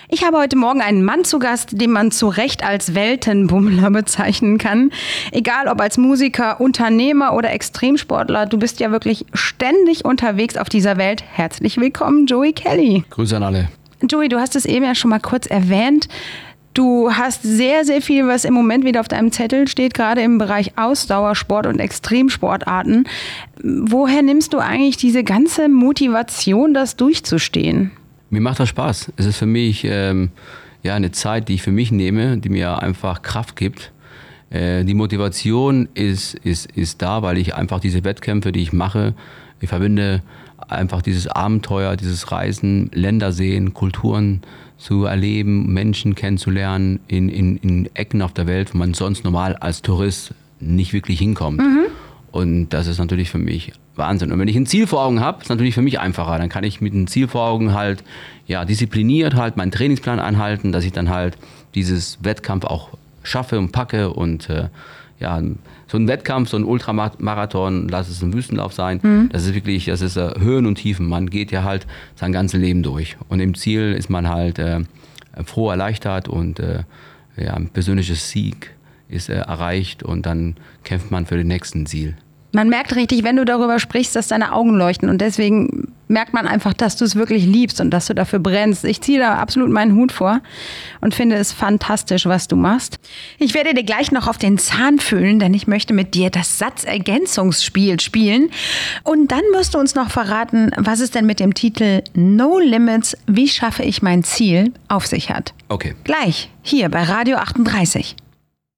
Ich habe heute Morgen einen Mann zu Gast, den man zu Recht als Weltenbummler bezeichnen kann. Egal ob als Musiker, Unternehmer oder Extremsportler, du bist ja wirklich ständig unterwegs auf dieser Welt. Herzlich willkommen, Joey Kelly. Grüße an alle. Joey, du hast es eben ja schon mal kurz erwähnt. Du hast sehr, sehr viel, was im Moment wieder auf deinem Zettel steht, gerade im Bereich Ausdauersport und Extremsportarten. Woher nimmst du eigentlich diese ganze Motivation, das durchzustehen? Mir macht das Spaß. Es ist für mich eine Zeit, die ich für mich nehme, die mir einfach Kraft gibt. Die Motivation ist da, weil ich einfach diese Wettkämpfe, die ich mache, ich verbinde einfach dieses Abenteuer, dieses Reisen, Länder sehen, Kulturen zu erleben, Menschen kennenzulernen in Ecken auf der Welt, wo man sonst normal als Tourist nicht wirklich hinkommt. Und das ist natürlich für mich Wahnsinn. Und wenn ich ein Ziel vor Augen habe, ist natürlich für mich einfacher. Dann kann ich mit einem Ziel vor Augen halt diszipliniert halt meinen Trainingsplan einhalten, dass ich dann halt dieses Wettkampf auch schaffe und packe und so ein Wettkampf, so ein Ultramarathon, lass es ein Wüstenlauf sein, das ist Höhen und Tiefen. Man geht ja halt sein ganzes Leben durch. Und im Ziel ist man halt froh, erleichtert und ein persönliches Sieg ist erreicht und dann kämpft man für den nächsten Ziel. Man merkt richtig, wenn du darüber sprichst, dass deine Augen leuchten und deswegen merkt man einfach, dass du es wirklich liebst und dass du dafür brennst. Ich ziehe da absolut meinen Hut vor und finde es fantastisch, was du machst. Ich werde dir gleich noch auf den Zahn fühlen, denn ich möchte mit dir das Satzergänzungsspiel spielen. Und dann wirst du uns noch verraten, was es denn mit dem Titel No Limits, wie schaffe ich mein Ziel, auf sich hat. Okay. Gleich, hier bei Radio 38.